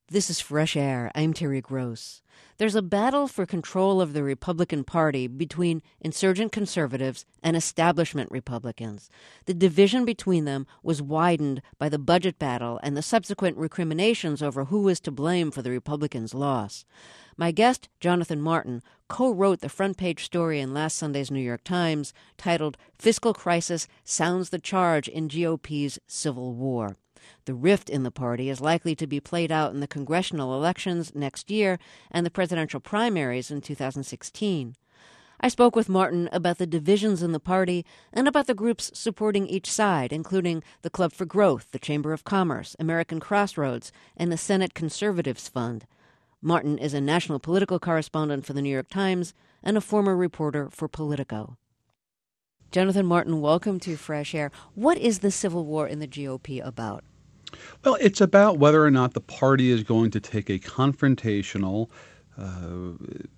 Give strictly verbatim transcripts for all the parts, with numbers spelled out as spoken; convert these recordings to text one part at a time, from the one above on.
This is Fresh Air. I'm Terry Gross. There's a battle for control of the Republican Party between insurgent conservatives and establishment Republicans. The division between them was widened by the budget battle and the subsequent recriminations over who was to blame for the Republicans' loss. My guest, Jonathan Martin, co-wrote the front-page story in last Sunday's New York Times titled "Fiscal Crisis Sounds the Charge in G O P's Civil War." The rift in the party is likely to be played out in the congressional elections next year and the presidential primaries in two thousand sixteen. I spoke with Martin about the divisions in the party and about the groups supporting each side, including the Club for Growth, the Chamber of Commerce, American Crossroads, and the Senate Conservatives Fund. Martin is a national political correspondent for the New York Times and a former reporter for Politico. Jonathan Martin, welcome to Fresh Air. What is the Civil War in the G O P about? Well, it's about whether or not the party is going to take a confrontational, uh,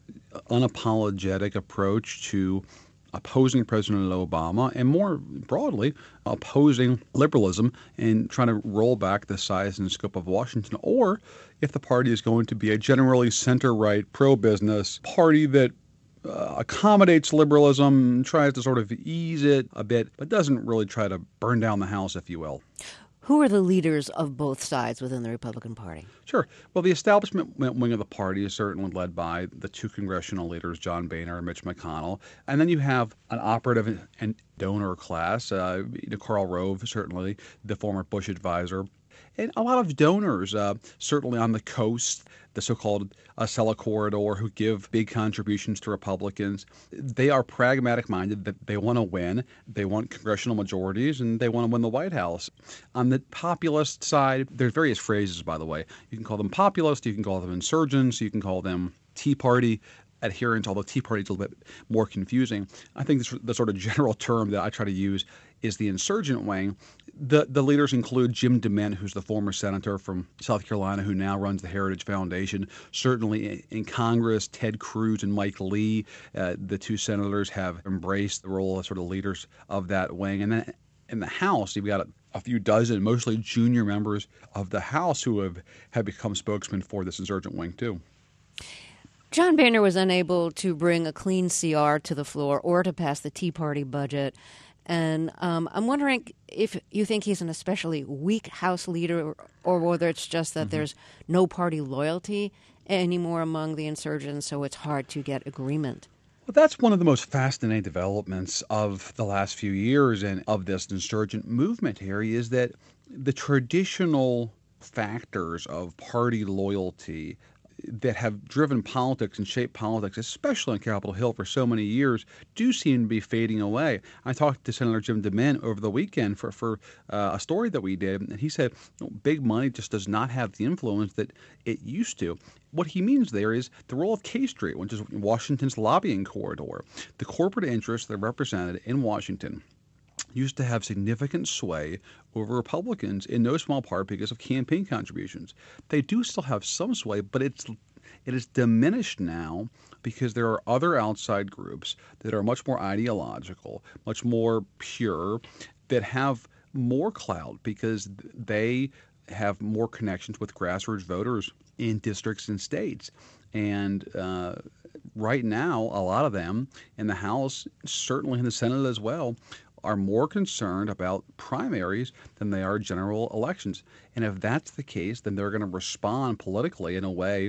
unapologetic approach to opposing President Obama and, more broadly, opposing liberalism and trying to roll back the size and scope of Washington, or if the party is going to be a generally center-right, pro-business party that Uh, accommodates liberalism, tries to sort of ease it a bit, but doesn't really try to burn down the house, if you will. Who are the leaders of both sides within the Republican Party? Sure. Well, the establishment wing of the party is certainly led by the two congressional leaders, John Boehner and Mitch McConnell. And then you have an operative and donor class, uh, Karl Rove, certainly the former Bush advisor, and a lot of donors, uh, certainly on the coast, the so-called Acela Corridor, who give big contributions to Republicans. They are pragmatic-minded, that they want to win. They want congressional majorities, and they want to win the White House. On the populist side, there's various phrases, by the way. You can call them populist, you can call them insurgents, you can call them Tea Party adherents, although Tea Party is a little bit more confusing. I think this, the sort of general term that I try to use is the insurgent wing. The the leaders include Jim DeMint, who's the former senator from South Carolina, who now runs the Heritage Foundation. Certainly in, in Congress, Ted Cruz and Mike Lee, uh, the two senators, have embraced the role as sort of leaders of that wing. And then in the House, you've got a, a few dozen, mostly junior members of the House who have, have become spokesmen for this insurgent wing, too. John Boehner was unable to bring a clean C R to the floor or to pass the Tea Party budget. And um, I'm wondering if you think he's an especially weak House leader, or whether it's just that mm-hmm. there's no party loyalty anymore among the insurgents, so it's hard to get agreement. Well, that's one of the most fascinating developments of the last few years and of this insurgent movement, Harry, is that the traditional factors of party loyalty that have driven politics and shaped politics, especially on Capitol Hill for so many years, do seem to be fading away. I talked to Senator Jim DeMint over the weekend for, for uh, a story that we did, and he said you know, big money just does not have the influence that it used to. What he means there is the role of K Street, which is Washington's lobbying corridor. The corporate interests that are represented in Washington used to have significant sway over Republicans, in no small part because of campaign contributions. They do still have some sway, but it's it is diminished now because there are other outside groups that are much more ideological, much more pure, that have more clout because they have more connections with grassroots voters in districts and states. And uh, right now, a lot of them in the House, certainly in the Senate as well, are more concerned about primaries than they are general elections. And if that's the case, then they're going to respond politically in a way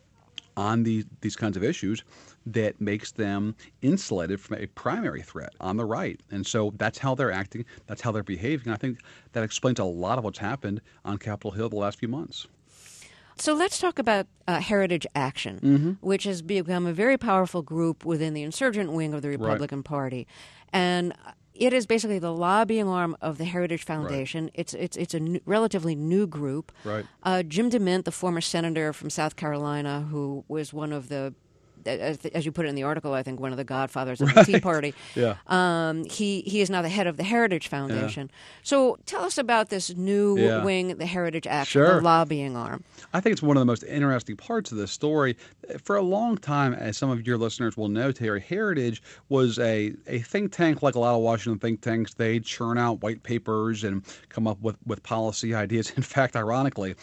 on these, these kinds of issues that makes them insulated from a primary threat on the right. And so that's how they're acting. That's how they're behaving. I think that explains a lot of what's happened on Capitol Hill the last few months. So let's talk about uh, Heritage Action, mm-hmm. which has become a very powerful group within the insurgent wing of the Republican right. Party. And it is basically the lobbying arm of the Heritage Foundation. Right. It's it's it's a new, relatively new group. Right. Uh, Jim DeMint, the former senator from South Carolina, who was one of the, as, as you put it in the article, I think one of the godfathers of right. the Tea Party. Yeah. Um, he he is now the head of the Heritage Foundation. Yeah. So tell us about this new yeah. wing, the Heritage Action, sure. the lobbying arm. I think it's one of the most interesting parts of this story. For a long time, as some of your listeners will know, Terry, Heritage was a, a think tank like a lot of Washington think tanks. They churn out white papers and come up with, with policy ideas. In fact, ironically,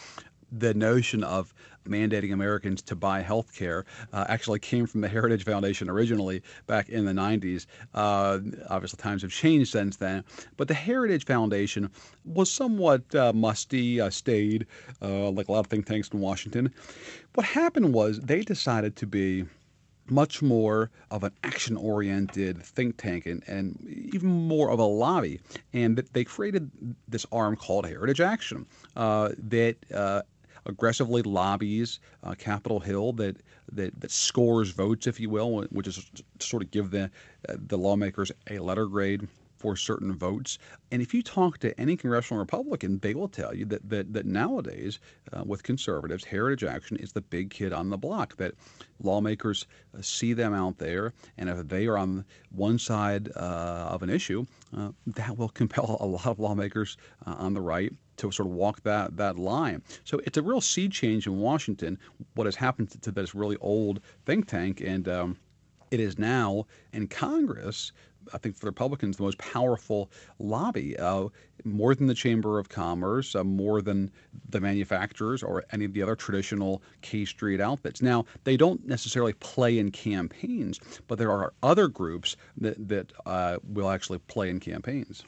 the notion of mandating Americans to buy health care uh, actually came from the Heritage Foundation originally back in the nineties. Uh, obviously, times have changed since then. But the Heritage Foundation was somewhat uh, musty, uh, staid, uh, like a lot of think tanks in Washington. What happened was they decided to be much more of an action-oriented think tank and, and even more of a lobby. And they created this arm called Heritage Action uh, that uh, aggressively lobbies uh, Capitol Hill, that, that that scores votes, if you will, which is to sort of give the uh, the lawmakers a letter grade for certain votes. And if you talk to any congressional Republican, they will tell you that that, that nowadays, uh, with conservatives, Heritage Action is the big kid on the block, that lawmakers uh, see them out there, and if they are on one side uh, of an issue, uh, that will compel a lot of lawmakers uh, on the right to sort of walk that, that line. So it's a real sea change in Washington, what has happened to, to this really old think tank, and um, it is now in Congress, I think for the Republicans, the most powerful lobby, uh, more than the Chamber of Commerce, uh, more than the manufacturers or any of the other traditional K Street outfits. Now, they don't necessarily play in campaigns, but there are other groups that, that uh, will actually play in campaigns.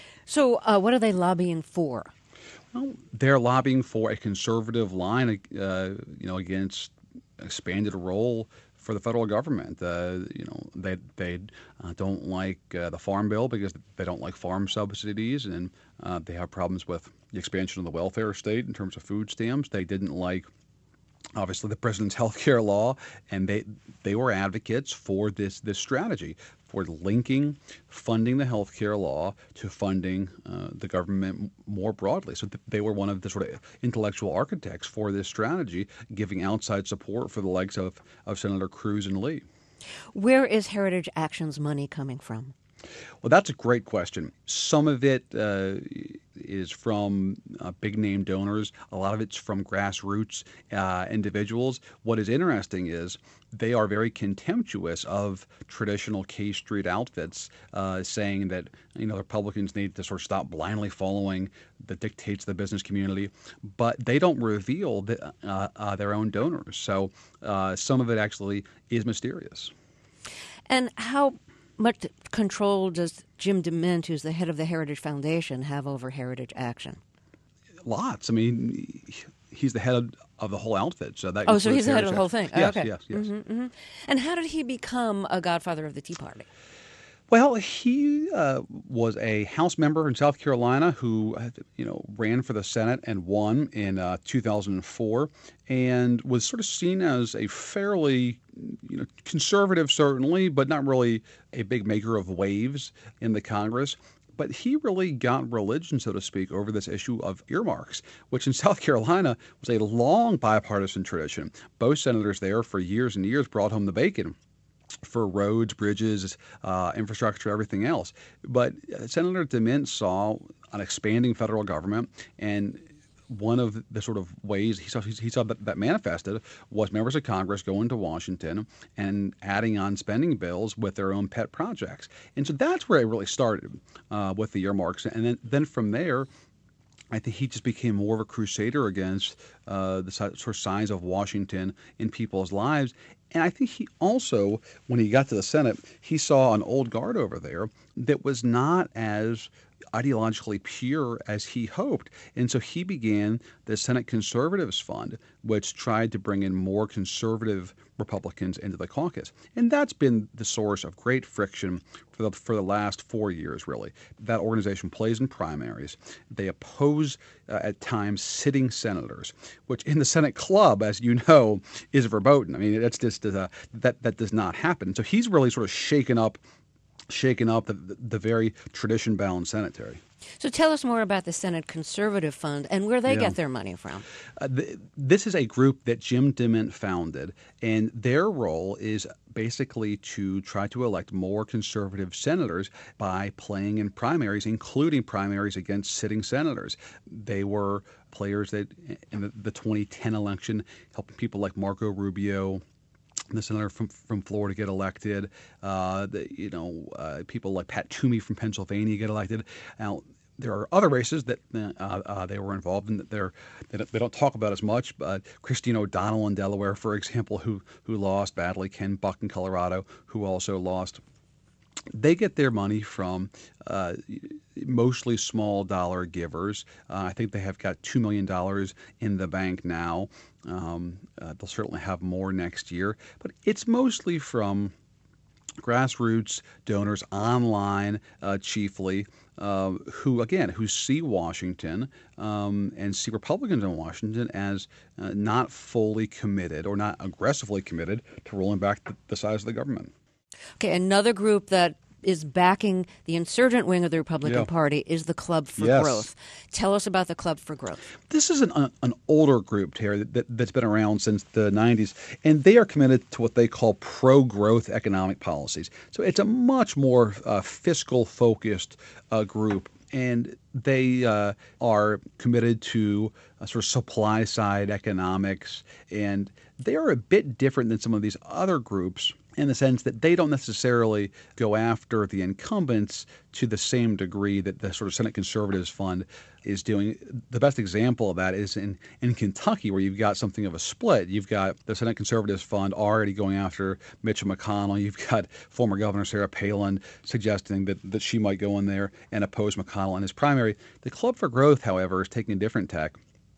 So uh, what are they lobbying for? Well, they're lobbying for a conservative line, uh, you know, against expanded role for the federal government. Uh, you know, they they uh, don't like uh, the Farm Bill because they don't like farm subsidies, and uh, they have problems with the expansion of the welfare state in terms of food stamps. They didn't like, obviously, the president's health care law, and they they were advocates for this this strategy for linking funding the health care law to funding uh, the government more broadly. So th- they were one of the sort of intellectual architects for this strategy, giving outside support for the likes of, of Senator Cruz and Lee. Where is Heritage Action's money coming from? Well, that's a great question. Some of it uh, is from uh, big-name donors. A lot of it's from grassroots uh, individuals. What is interesting is they are very contemptuous of traditional K Street outfits, uh, saying that, you know, Republicans need to sort of stop blindly following the dictates of the business community. But they don't reveal the, uh, uh, their own donors. So uh, some of it actually is mysterious. And how much control does Jim DeMint, who's the head of the Heritage Foundation, have over Heritage Action? Lots. I mean, he's the head of the whole outfit. So that oh, so he's the head of the whole thing. Yes, okay. yes, yes. Mm-hmm, mm-hmm. And how did he become a godfather of the Tea Party? Well, he uh, was a House member in South Carolina who, you know, ran for the Senate and won in uh, two thousand four, and was sort of seen as a fairly, you know, conservative certainly, but not really a big maker of waves in the Congress. But he really got religion, so to speak, over this issue of earmarks, which in South Carolina was a long bipartisan tradition. Both senators there for years and years brought home the bacon for roads, bridges, uh, infrastructure, everything else. But Senator DeMint saw an expanding federal government, and one of the sort of ways he saw, he saw that, that manifested was members of Congress going to Washington and adding on spending bills with their own pet projects. And so that's where it really started uh, with the earmarks. And then, then from there, I think he just became more of a crusader against uh, the sort of size of Washington in people's lives. And I think he also, when he got to the Senate, he saw an old guard over there that was not as ideologically pure as he hoped. And so he began the Senate Conservatives Fund, which tried to bring in more conservative Republicans into the caucus. And that's been the source of great friction for the, for the last four years, really. That organization plays in primaries. They oppose, uh, at times, sitting senators, which in the Senate club, as you know, is verboten. I mean, that's just uh, that that does not happen. So he's really sort of shaken up shaken up the, the very tradition-bound Senate. So tell us more about the Senate Conservative Fund and where they yeah. get their money from. Uh, the, this is a group that Jim DeMint founded, and their role is basically to try to elect more conservative senators by playing in primaries, including primaries against sitting senators. They were players that in the, the twenty ten election, helping people like Marco Rubio, the senator from from Florida, get elected. Uh, the, you know, uh, people like Pat Toomey from Pennsylvania get elected. Now, There are other races that uh, uh, they were involved in that they're, they don't, they don't talk about as much. But Christine O'Donnell in Delaware, for example, who who lost badly. Ken Buck in Colorado, who also lost. They get their money from uh, mostly small dollar givers. Uh, I think they have got two million dollars in the bank now. Um, uh, they'll certainly have more next year. But it's mostly from grassroots donors online, uh, chiefly, uh, who, again, who see Washington um, and see Republicans in Washington as uh, not fully committed or not aggressively committed to rolling back the, the size of the government. Okay, another group that is backing the insurgent wing of the Republican Yeah. Party is the Club for Yes. Growth. Tell us about the Club for Growth. This is an, an older group, Terry, that, that's been around since the nineties, and they are committed to what they call pro-growth economic policies. So it's a much more uh, fiscal-focused uh, group, and they uh, are committed to uh, sort of supply-side economics, and they are a bit different than some of these other groups in the sense that they don't necessarily go after the incumbents to the same degree that the sort of Senate Conservatives Fund is doing. The best example of that is in, in Kentucky, where you've got something of a split. You've got the Senate Conservatives Fund already going after Mitch McConnell. You've got former Governor Sarah Palin suggesting that, that she might go in there and oppose McConnell in his primary. The Club for Growth, however, is taking a different tack.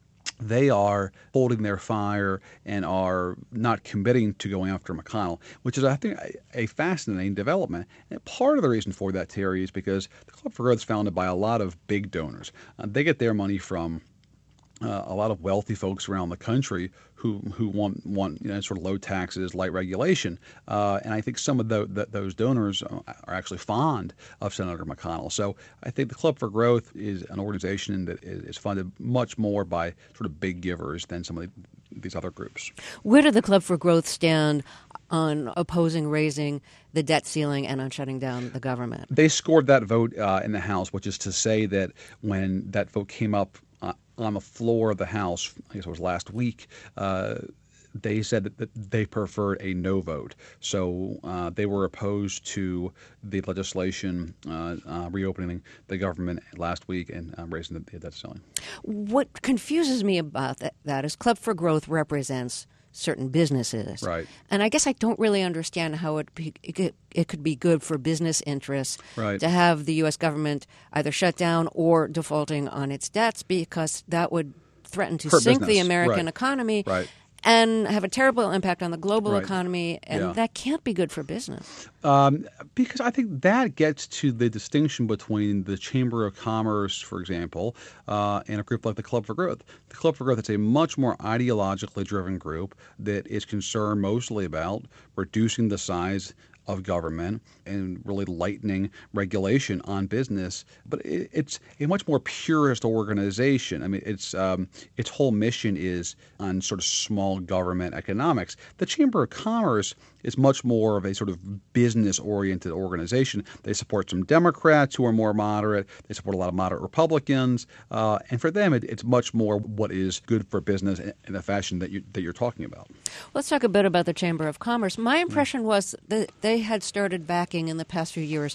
They are holding their fire and are not committing to going after McConnell, which is, I think, a, a fascinating development. And part of the reason for that, Terry, is because the Club for Growth is founded by a lot of big donors. Uh, they get their money from uh, a lot of wealthy folks around the country who who want want you know sort of low taxes, light regulation, uh, and I think some of the, the, those donors are actually fond of Senator McConnell. So I think the Club for Growth is an organization that is funded much more by sort of big givers than some of the, these other groups. Where did the Club for Growth stand on opposing raising the debt ceiling and on shutting down the government? They scored that vote uh, in the House, which is to say that when that vote came up uh, on the floor of the House, I guess it was last week, uh, they said that, that they preferred a no vote. So uh, they were opposed to the legislation uh, uh, reopening the government last week and uh, raising the, the debt ceiling. What confuses me about that, that is Club for Growth represents certain businesses. Right. And I guess I don't really understand how it, be, it, could, it could be good for business interests Right. to have the U S government either shut down or defaulting on its debts, because that would threaten to Hurt sink the business. American Right. economy Right. and have a terrible impact on the global Right. economy, and Yeah. that can't be good for business. Um, because I think that gets to the distinction between the Chamber of Commerce, for example, uh, and a group like the Club for Growth. The Club for Growth is a much more ideologically driven group that is concerned mostly about reducing the size of government and really lightening regulation on business. But it, it's a much more purist organization. I mean, it's um, its whole mission is on sort of small government economics. The Chamber of Commerce is much more of a sort of business-oriented organization. They support some Democrats who are more moderate. They support a lot of moderate Republicans. Uh, and for them, it, it's much more what is good for business in, in the fashion that, you, that you're talking about. Let's talk a bit about the Chamber of Commerce. My impression was that they had started backing in the past few years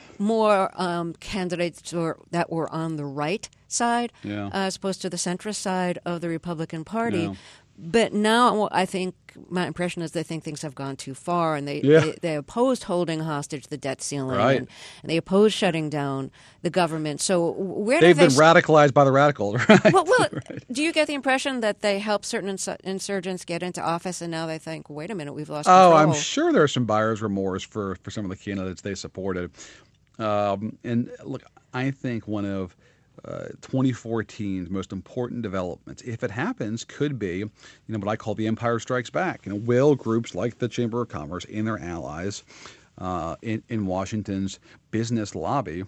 more um, candidates or, that were on the right side Yeah. uh, as opposed to the centrist side of the Republican Party. Yeah. But now I think my impression is they think things have gone too far, and they, Yeah. they, they opposed holding hostage the debt ceiling, Right. and, and they opposed shutting down the government. So where They've do they been radicalized by the radicals, right? well, well do you get the impression that they helped certain ins- insurgents get into office, and now they think, wait a minute, we've lost Oh, control? I'm sure there's some buyer's remorse for, for some of the candidates they supported. Um, and look, I think one of uh, twenty fourteen's most important developments, if it happens, could be, you know, what I call the Empire Strikes Back. You know, will groups like the Chamber of Commerce and their allies uh, in, in Washington's business lobby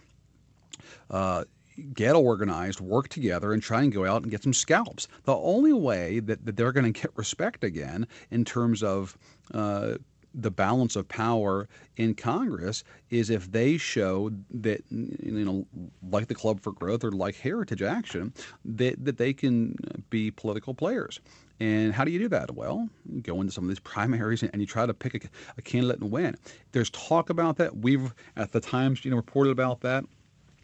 uh, get organized, work together, and try and go out and get some scalps. The only way that, that they're going to get respect again in terms of uh, the balance of power in Congress is if they show that, you know, like the Club for Growth or like Heritage Action, that, that they can be political players. And how do you do that? Well, you go into some of these primaries and you try to pick a, a candidate and win. There's talk about that. We've, at the Times, you know, reported about that.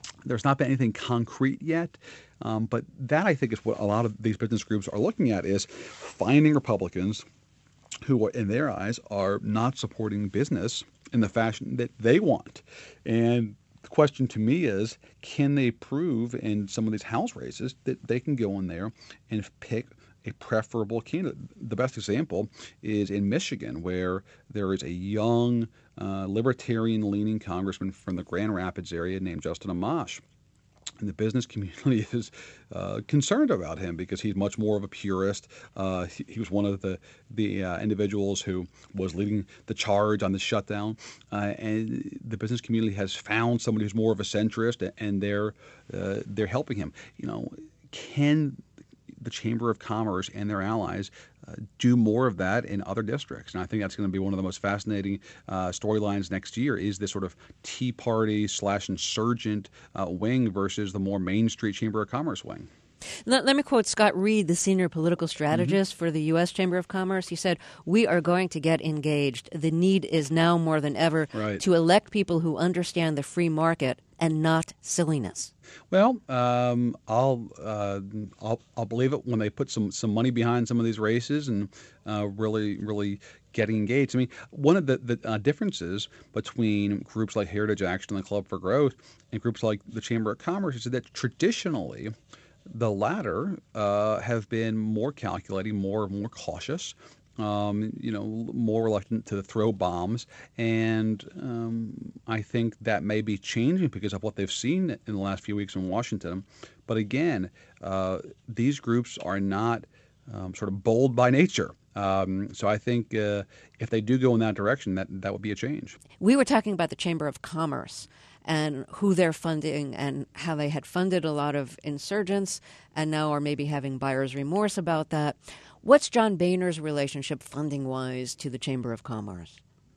There's not been anything concrete yet, um, but that I think is what a lot of these business groups are looking at, is finding Republicans who, in their eyes, are not supporting business in the fashion that they want. And the question to me is, can they prove in some of these House races that they can go in there and pick a preferable candidate? The best example is in Michigan, where there is a young, uh, libertarian-leaning congressman from the Grand Rapids area named Justin Amash. And the business community is uh, concerned about him because he's much more of a purist. Uh, he, he was one of the the uh, individuals who was leading the charge on the shutdown. Uh, and the business community has found somebody who's more of a centrist, and they're uh, they're helping him. You know, can the Chamber of Commerce and their allies uh, do more of that in other districts? And I think that's going to be one of the most fascinating uh, storylines next year, is this sort of Tea Party slash insurgent uh, wing versus the more Main Street Chamber of Commerce wing. Let, let me quote Scott Reed, the senior political strategist mm-hmm. for the U S Chamber of Commerce. He said, "We are going to get engaged. The need is now more than ever right. to elect people who understand the free market and not silliness." Well, um, I'll, uh, I'll I'll believe it when they put some, some money behind some of these races and uh, really really getting engaged. I mean, one of the, the uh, differences between groups like Heritage Action and the Club for Growth and groups like the Chamber of Commerce is that traditionally the latter uh, have been more calculating, more more cautious, um, you know, more reluctant to throw bombs. And um, I think that may be changing because of what they've seen in the last few weeks in Washington. But again, uh, these groups are not um, sort of bold by nature. Um, so I think uh, if they do go in that direction, that that would be a change. We were talking about the Chamber of Commerce and who they're funding and how they had funded a lot of insurgents and now are maybe having buyer's remorse about that. What's John Boehner's relationship funding-wise to the Chamber of Commerce?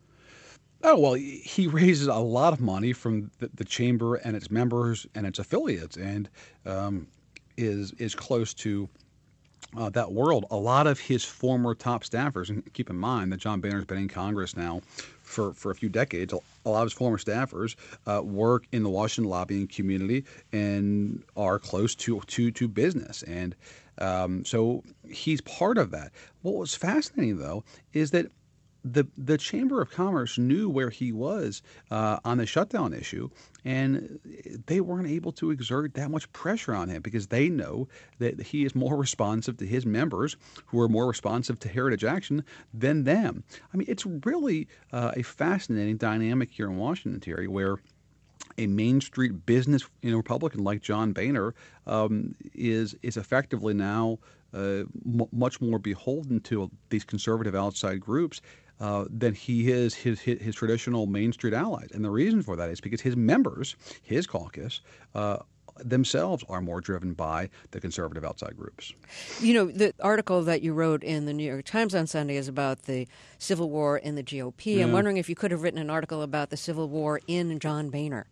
Oh, well, he raises a lot of money from the, the Chamber and its members and its affiliates, and um, is is close to Uh, that world. A lot of his former top staffers, and keep in mind that John Boehner's been in Congress now for, for a few decades, a lot of his former staffers uh, work in the Washington lobbying community and are close to to, to business. And um, so he's part of that. What was fascinating, though, is that the the Chamber of Commerce knew where he was uh, on the shutdown issue, and they weren't able to exert that much pressure on him because they know that he is more responsive to his members, who are more responsive to Heritage Action than them. I mean, it's really uh, a fascinating dynamic here in Washington, Terry, where a Main Street business, you know, Republican like John Boehner um, is is effectively now uh, m- much more beholden to these conservative outside groups Uh, than he is his, his his traditional Main Street allies. And the reason for that is because his members, his caucus, uh, themselves are more driven by the conservative outside groups. You know, the article that you wrote in the New York Times on Sunday is about the Civil War in the G O P. Yeah. I'm wondering if you could have written an article about the Civil War in John Boehner.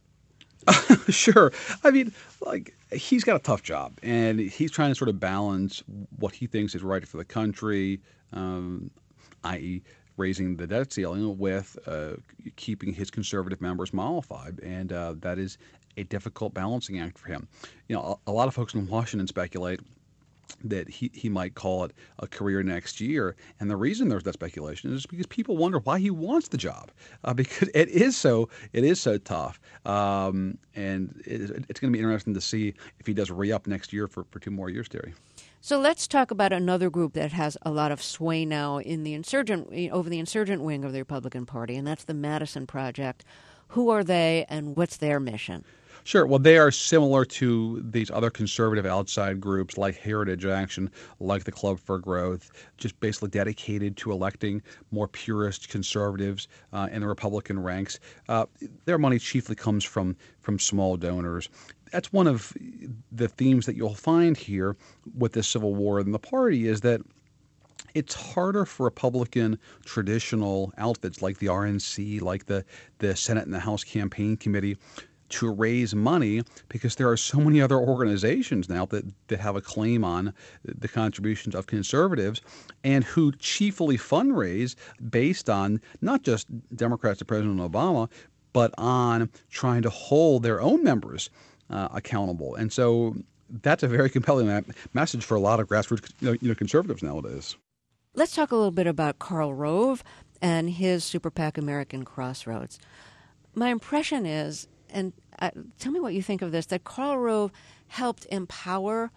Sure. I mean, like, he's got a tough job, and he's trying to sort of balance what he thinks is right for the country, um, that is, raising the debt ceiling with uh, keeping his conservative members mollified, and uh, that is a difficult balancing act for him. You know, a, a lot of folks in Washington speculate that he, he might call it a career next year, and the reason there's that speculation is because people wonder why he wants the job, uh, because it is so it is so tough, um, and it, it's going to be interesting to see if he does re-up next year for, for two more years, Terry. So let's talk about another group that has a lot of sway now in the insurgent over the insurgent wing of the Republican Party, and that's the Madison Project. Who are they, and what's their mission? Sure. Well, they are similar to these other conservative outside groups like Heritage Action, like the Club for Growth, just basically dedicated to electing more purist conservatives uh, in the Republican ranks. Uh, their money chiefly comes from from small donors. That's one of the themes that you'll find here with the Civil War in the party, is that it's harder for Republican traditional outfits like the R N C, like the, the Senate and the House Campaign Committee, to raise money because there are so many other organizations now that, that have a claim on the contributions of conservatives and who chiefly fundraise based on not just Democrats to President Obama, but on trying to hold their own members uh, accountable. And so that's a very compelling ma- message for a lot of grassroots you know, you know, conservatives nowadays. Let's talk a little bit about Karl Rove and his super PAC American Crossroads. My impression is, and uh, tell me what you think of this, that Karl Rove helped empower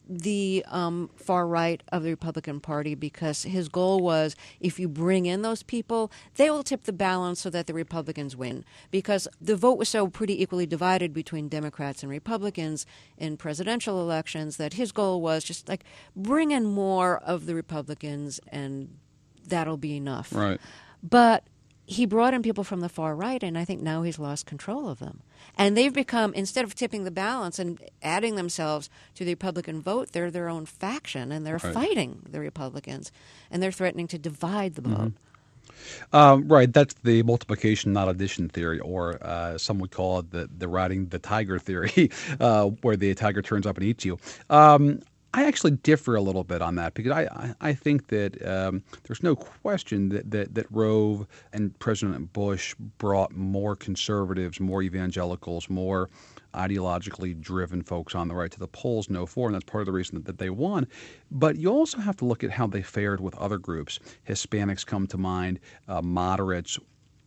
the um, far right of the Republican Party because his goal was if you bring in those people, they will tip the balance so that the Republicans win. Because the vote was so pretty equally divided between Democrats and Republicans in presidential elections that his goal was just like bring in more of the Republicans and that'll be enough. Right. But he brought in people from the far right, and I think now he's lost control of them. And they've become, instead of tipping the balance and adding themselves to the Republican vote, they're their own faction, and they're Right. fighting the Republicans, and they're threatening to divide the vote. Mm-hmm. Um, right, that's the multiplication, not addition theory, or uh, some would call it the, the riding the tiger theory, uh, where the tiger turns up and eats you. Um, I actually differ a little bit on that because I, I, I think that um, there's no question that, that, that Rove and President Bush brought more conservatives, more evangelicals, more ideologically driven folks on the right to the polls, no four, and that's part of the reason that, that they won. But you also have to look at how they fared with other groups. Hispanics come to mind, uh, moderates,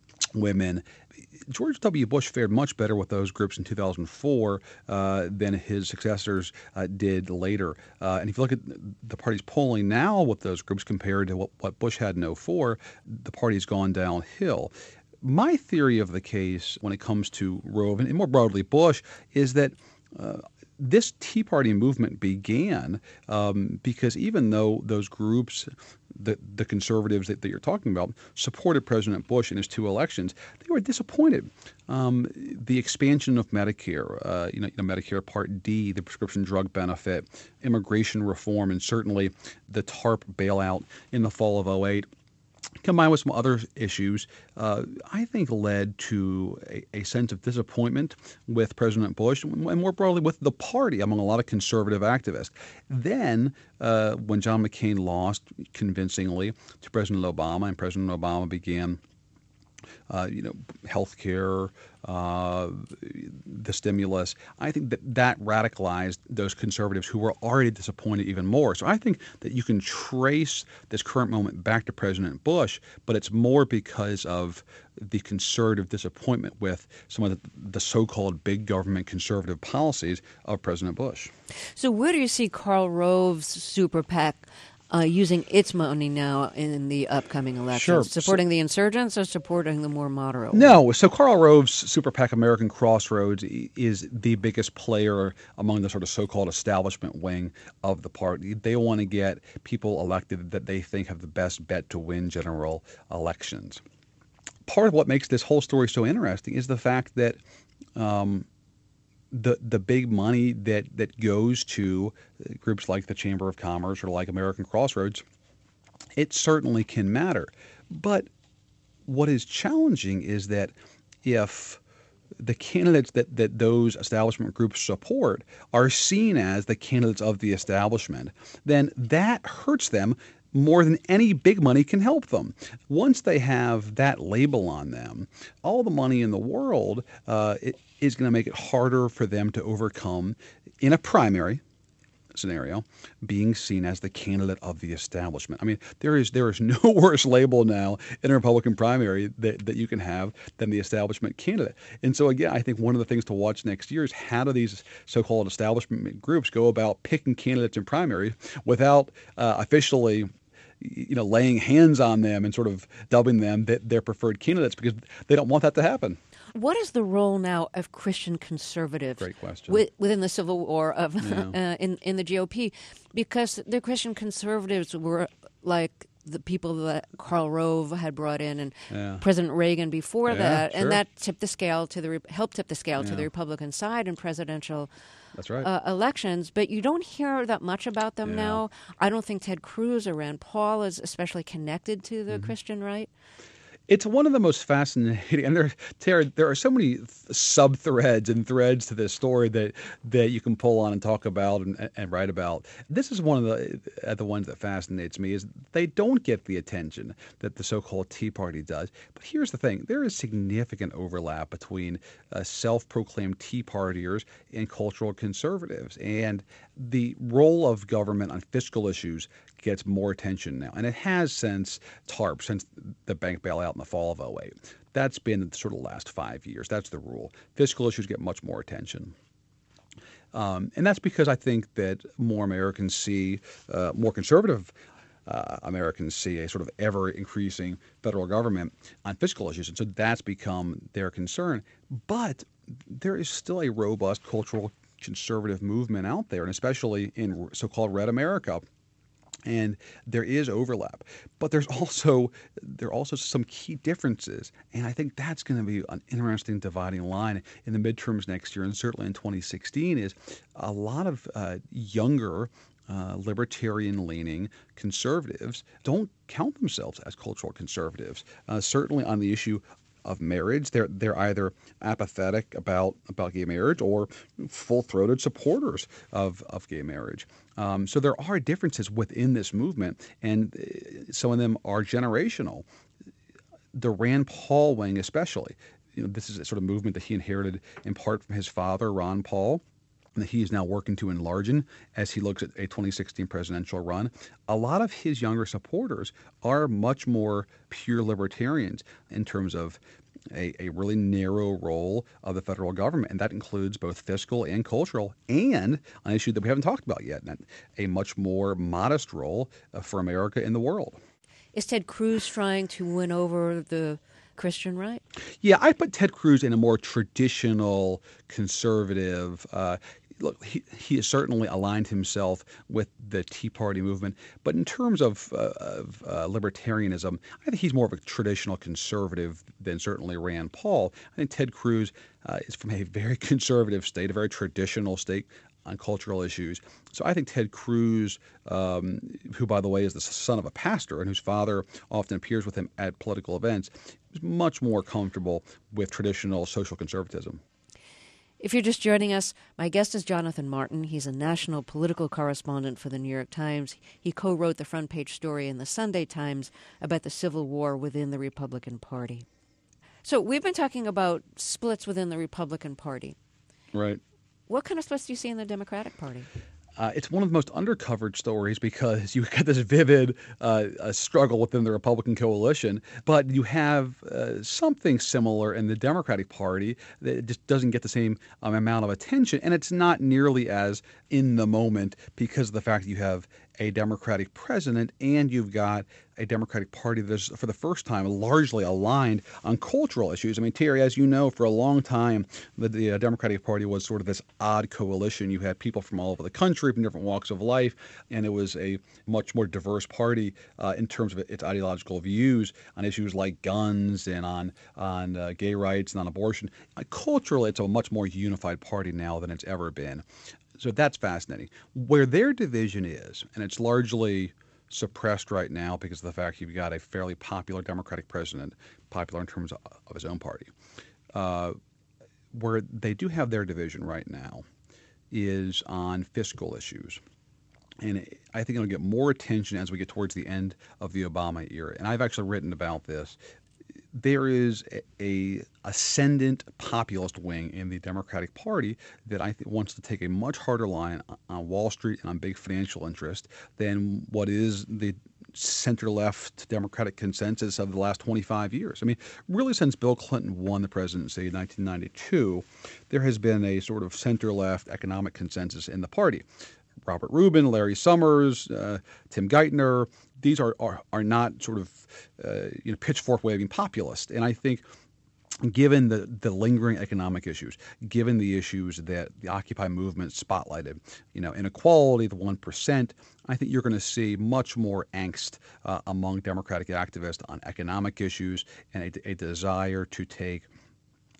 women. George W. Bush fared much better with those groups in two thousand four uh, than his successors uh, did later. Uh, and if you look at the party's polling now with those groups compared to what, what Bush had in oh four, the party's gone downhill. My theory of the case when it comes to Rove and more broadly Bush is that uh, this Tea Party movement began um, because even though those groups, the, the conservatives that, that you're talking about, supported President Bush in his two elections, they were disappointed. Um, the expansion of Medicare, uh, you know, you know, Medicare Part D, the prescription drug benefit, immigration reform, and certainly the TARP bailout in the fall of oh eight, combined with some other issues, uh, I think led to a, a sense of disappointment with President Bush and more broadly with the party among a lot of conservative activists. Then, uh, when John McCain lost convincingly to President Obama and President Obama began Uh, you know, health care, uh, the stimulus, I think that that radicalized those conservatives who were already disappointed even more. So I think that you can trace this current moment back to President Bush, but it's more because of the conservative disappointment with some of the, the so-called big government conservative policies of President Bush. So where do you see Karl Rove's super PAC Uh, using its money now in the upcoming elections? Sure. Supporting So, the insurgents or supporting the more moderate? No. So Karl Rove's super PAC American Crossroads is the biggest player among the sort of so-called establishment wing of the party. They want to get people elected that they think have the best bet to win general elections. Part of what makes this whole story so interesting is the fact that um, the the big money that, that goes to groups like the Chamber of Commerce or like American Crossroads, it certainly can matter. But what is challenging is that if the candidates that, that those establishment groups support are seen as the candidates of the establishment, then that hurts them more than any big money can help them. Once they have that label on them, all the money in the world uh, it is going to make it harder for them to overcome in a primary scenario being seen as the candidate of the establishment. I mean, there is there is no worse label now in a Republican primary that, that you can have than the establishment candidate. And so, again, I think one of the things to watch next year is how do these so-called establishment groups go about picking candidates in primary without uh, officially you know, laying hands on them and sort of dubbing them that their preferred candidates because they don't want that to happen. What is the role now of Christian conservatives Great question. wi- within the Civil War of Yeah. uh, in in the G O P? Because the Christian conservatives were like the people that Karl Rove had brought in and Yeah. President Reagan before Yeah, that, sure. and that tipped the scale to the Re- helped tip the scale to Yeah. the Republican side in presidential That's right. uh, elections. But you don't hear that much about them Yeah. now. I don't think Ted Cruz or Rand Paul is especially connected to the Mm-hmm. Christian right. It's one of the most fascinating, and there, Tara, there are so many sub threads and threads to this story that that you can pull on and talk about and, and write about. This is one of the uh, the ones that fascinates me. Is they don't get the attention that the so-called Tea Party does. But here's the thing: there is significant overlap between uh, self-proclaimed Tea Partiers and cultural conservatives, and the role of government on fiscal issues gets more attention now, and it has since TARP, since the bank bailout in the fall of oh eight. That's been sort of the last five years. That's the rule. Fiscal issues get much more attention. Um, and that's because I think that more Americans see, uh, more conservative uh, Americans see a sort of ever-increasing federal government on fiscal issues. And so that's become their concern. But there is still a robust cultural conservative movement out there, and especially in so-called Red America. And there is overlap, but there's also there are also some key differences, and I think that's going to be an interesting dividing line in the midterms next year, and certainly in twenty sixteen. Is a lot of uh, younger, uh, libertarian-leaning conservatives don't count themselves as cultural conservatives. Uh, certainly on the issue of marriage, they're they're either apathetic about about gay marriage or full-throated supporters of of gay marriage. Um, so there are differences within this movement, and some of them are generational. The Rand Paul wing, especially, you know, this is a sort of movement that he inherited in part from his father, Ron Paul, and that he is now working to enlarge in as he looks at a twenty sixteen presidential run. A lot of his younger supporters are much more pure libertarians in terms of a, a really narrow role of the federal government, and that includes both fiscal and cultural, and an issue that we haven't talked about yet, a much more modest role uh, for America in the world. Is Ted Cruz trying to win over the Christian right? Yeah, I put Ted Cruz in a more traditional conservative. Uh, look, he, he has certainly aligned himself with the Tea Party movement, but in terms of, uh, of uh, libertarianism, I think he's more of a traditional conservative than certainly Rand Paul. I think Ted Cruz uh, is from a very conservative state, a very traditional state on cultural issues. So I think Ted Cruz, um, who, by the way, is the son of a pastor and whose father often appears with him at political events, is much more comfortable with traditional social conservatism. If you're just joining us, my guest is Jonathan Martin. He's a national political correspondent for the New York Times. He co-wrote the front page story in the Sunday Times about the civil war within the Republican Party. So we've been talking about splits within the Republican Party. Right. What kind of splits do you see in the Democratic Party? Uh, it's one of the most undercovered stories because you get this vivid uh, uh, struggle within the Republican coalition, but you have uh, something similar in the Democratic Party that just doesn't get the same um, amount of attention, and it's not nearly as in the moment because of the fact that you have a Democratic president and you've got a Democratic Party that is, for the first time, largely aligned on cultural issues. I mean, Terry, as you know, for a long time, the, the uh, Democratic Party was sort of this odd coalition. You had people from all over the country, from different walks of life, and it was a much more diverse party uh, in terms of its ideological views on issues like guns and on, on uh, gay rights and on abortion. Uh, culturally, it's a much more unified party now than it's ever been. So that's fascinating. Where their division is, and it's largely suppressed right now because of the fact you've got a fairly popular Democratic president, popular in terms of, of his own party. Uh, where they do have their division right now is on fiscal issues. And I think it'll get more attention as we get towards the end of the Obama era. And I've actually written about this. There is a, a ascendant populist wing in the Democratic Party that I think wants to take a much harder line on Wall Street and on big financial interest than what is the center-left Democratic consensus of the last twenty-five years. I mean, really since Bill Clinton won the presidency in nineteen ninety-two, there has been a sort of center-left economic consensus in the party. Robert Rubin, Larry Summers, uh, Tim Geithner, these are, are, are not sort of uh, you know, pitchfork-waving populists. And I think given the, the lingering economic issues, given the issues that the Occupy movement spotlighted, you know, inequality, the one percent, I think you're going to see much more angst uh, among Democratic activists on economic issues and a, a desire to take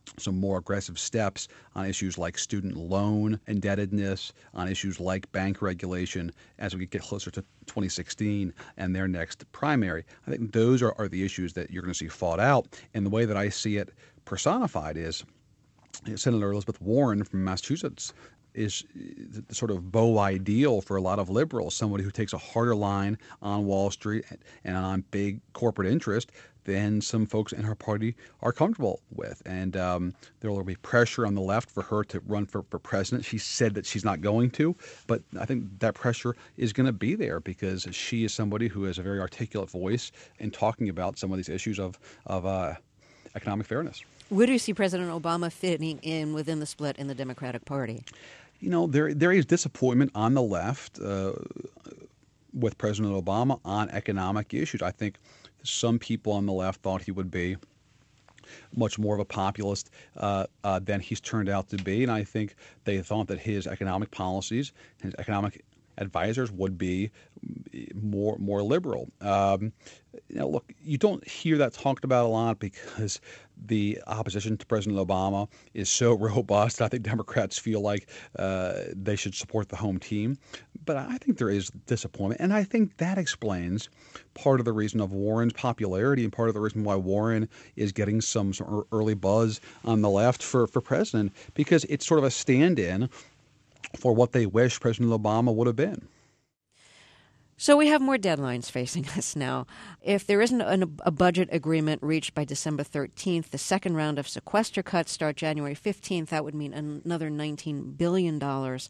some more aggressive steps on issues like student loan indebtedness, on issues like bank regulation as we get closer to twenty sixteen and their next primary. I think those are, are the issues that you're going to see fought out. And the way that I see it personified is Senator Elizabeth Warren from Massachusetts is the sort of beau ideal for a lot of liberals, somebody who takes a harder line on Wall Street and on big corporate interest than some folks in her party are comfortable with. And um, there will be pressure on the left for her to run for, for president. She said that she's not going to, but I think that pressure is going to be there because she is somebody who has a very articulate voice in talking about some of these issues of, of uh, economic fairness. Where do you see President Obama fitting in within the split in the Democratic Party? You know, there there is disappointment on the left uh, with President Obama on economic issues. I think some people on the left thought he would be much more of a populist uh, uh, than he's turned out to be. And I think they thought that his economic policies, his economic advisors would be more more liberal. Um, you know, look, you don't hear that talked about a lot because the opposition to President Obama is so robust. I think Democrats feel like uh, they should support the home team. But I think there is disappointment. And I think that explains part of the reason of Warren's popularity and part of the reason why Warren is getting some, some early buzz on the left for, for president, because it's sort of a stand-in for what they wish President Obama would have been. So we have more deadlines facing us now. If there isn't an, a budget agreement reached by December thirteenth, the second round of sequester cuts start January fifteenth. That would mean another nineteen billion dollars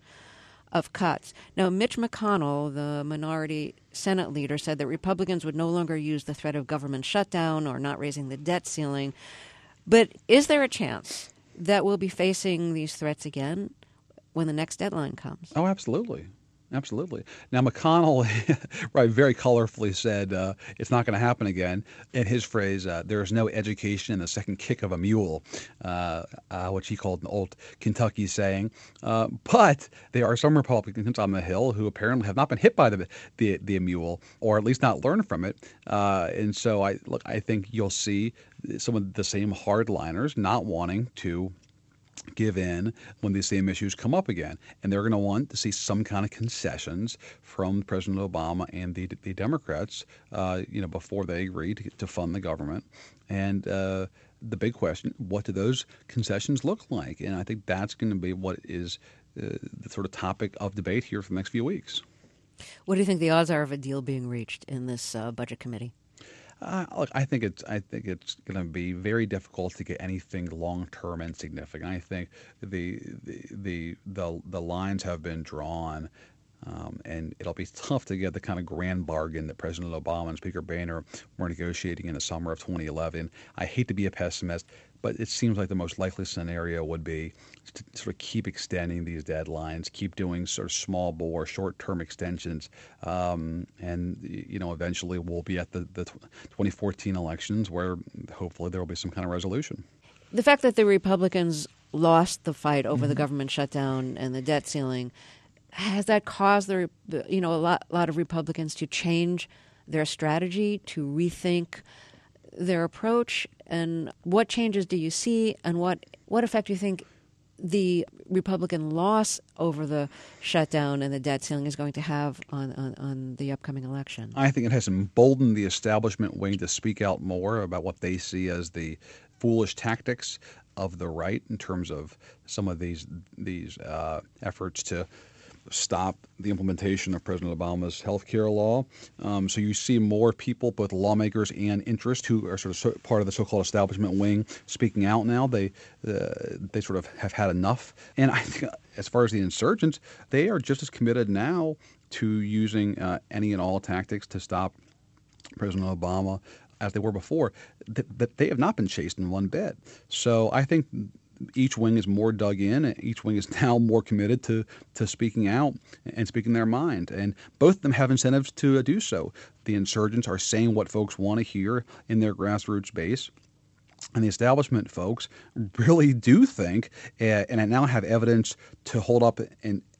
of cuts. Now, Mitch McConnell, the minority Senate leader, said that Republicans would no longer use the threat of government shutdown or not raising the debt ceiling. But is there a chance that we'll be facing these threats again when the next deadline comes? Oh, absolutely. Absolutely. Now, McConnell, right, very colorfully said uh, it's not going to happen again. In his phrase, uh, there is no education in the second kick of a mule, uh, uh, which he called an old Kentucky saying. Uh, but there are some Republicans on the Hill who apparently have not been hit by the the, the mule, or at least not learned from it. Uh, and so, I look, I think you'll see some of the same hardliners not wanting to give in when these same issues come up again. And they're going to want to see some kind of concessions from President Obama and the the Democrats, uh, you know, before they agree to, to fund the government. And uh, the big question, what do those concessions look like? And I think that's going to be what is uh, the sort of topic of debate here for the next few weeks. What do you think the odds are of a deal being reached in this uh, budget committee? Uh, look, I think it's I think it's going to be very difficult to get anything long term and significant. I think the the the the, the lines have been drawn, um, and it'll be tough to get the kind of grand bargain that President Obama and Speaker Boehner were negotiating in the summer of twenty eleven. I hate to be a pessimist, but it seems like the most likely scenario would be to sort of keep extending these deadlines, keep doing sort of small bore, short-term extensions, um, and you know eventually we'll be at the, the twenty fourteen elections where hopefully there will be some kind of resolution. The fact that the Republicans lost the fight over Mm-hmm. the government shutdown and the debt ceiling, has that caused the you know a lot, lot of Republicans to change their strategy, to rethink their approach? And what changes do you see, and what what effect do you think the Republican loss over the shutdown and the debt ceiling is going to have on, on, on the upcoming election? I think it has emboldened the establishment wing to speak out more about what they see as the foolish tactics of the right in terms of some of these these uh, efforts to stop the implementation of President Obama's health care law. Um, so you see more people, both lawmakers and interest, who are sort of so, part of the so-called establishment wing speaking out now. They uh, they sort of have had enough. And I think as far as the insurgents, they are just as committed now to using uh, any and all tactics to stop President Obama as they were before. That, that they have not been chased in one bit. So I think each wing is more dug in, and each wing is now more committed to, to speaking out and speaking their mind. And both of them have incentives to do so. The insurgents are saying what folks want to hear in their grassroots base. And the establishment folks really do think, uh, and I now have evidence to hold up and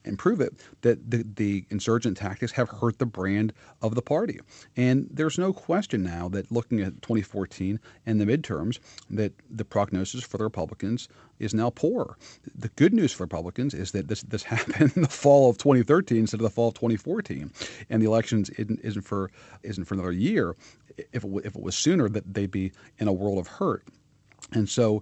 and prove it, that the, the insurgent tactics have hurt the brand of the party. And there's no question now that looking at twenty fourteen and the midterms, that the prognosis for the Republicans is now poor. The good news for Republicans is that this this happened in the fall of twenty thirteen instead of the fall of twenty fourteen, and the elections isn't, isn't for isn't for another year. If it, if it was sooner, that they'd be in a world of hurt. And so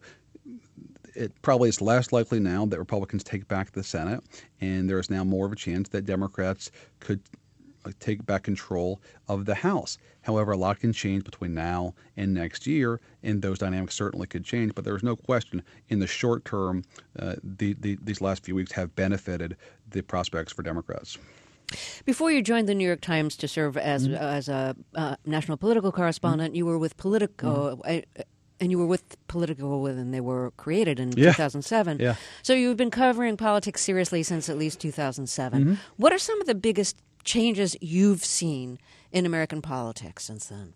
it probably is less likely now that Republicans take back the Senate, and there is now more of a chance that Democrats could take back control of the House. However, a lot can change between now and next year, and those dynamics certainly could change. But there is no question, in the short term, uh, the, the, these last few weeks have benefited the prospects for Democrats. Before you joined the New York Times to serve as mm-hmm. as a uh, national political correspondent, mm-hmm. you were with Politico. Mm-hmm. And you were with Politico when they were created in yeah. two thousand seven. Yeah. So you've been covering politics seriously since at least two thousand seven. Mm-hmm. What are some of the biggest changes you've seen in American politics since then?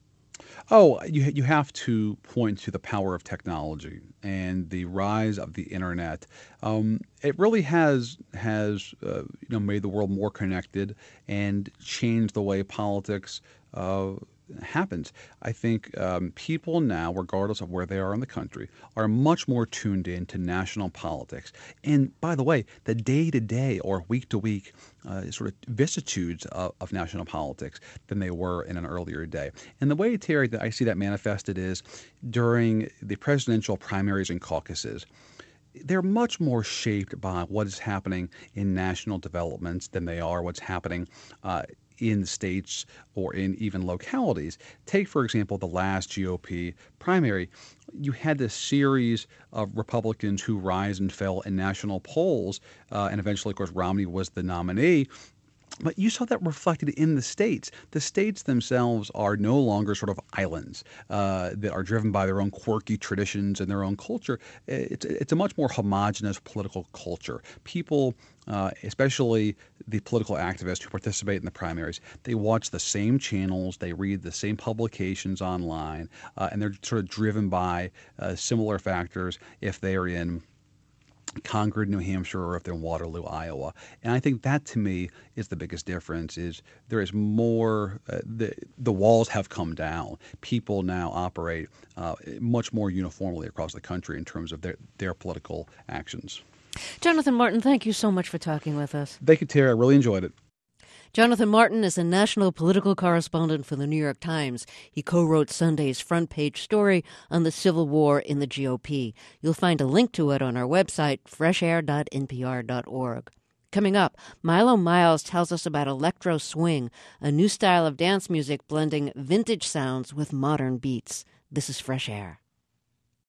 Oh, you you have to point to the power of technology and the rise of the internet. Um, it really has has uh, you know made the world more connected and changed the way politics Uh, happens. I think um, people now, regardless of where they are in the country, are much more tuned in to national politics. And by the way, the day-to-day or week-to-week uh, sort of vicissitudes of, of national politics than they were in an earlier day. And the way, Terry, that I see that manifested is during the presidential primaries and caucuses. They're much more shaped by what is happening in national developments than they are what's happening uh, in states or in even localities. Take, for example, the last G O P primary. You had this series of Republicans who rise and fell in national polls, uh, and eventually, of course, Romney was the nominee. But you saw that reflected in the states. The states themselves are no longer sort of islands uh, that are driven by their own quirky traditions and their own culture. It's, it's a much more homogenous political culture. People, uh, especially the political activists who participate in the primaries, they watch the same channels, they read the same publications online, uh, and they're sort of driven by uh, similar factors if they are in Concord, New Hampshire, or if they're in Waterloo, Iowa. And I think that, to me, is the biggest difference, is there is more, uh, the, the walls have come down. People now operate uh, much more uniformly across the country in terms of their, their political actions. Jonathan Martin, thank you so much for talking with us. Thank you, Terry. I really enjoyed it. Jonathan Martin is a national political correspondent for the New York Times. He co-wrote Sunday's front-page story on the Civil War in the G O P. You'll find a link to it on our website, fresh air dot n p r dot org. Coming up, Milo Miles tells us about electro swing, a new style of dance music blending vintage sounds with modern beats. This is Fresh Air.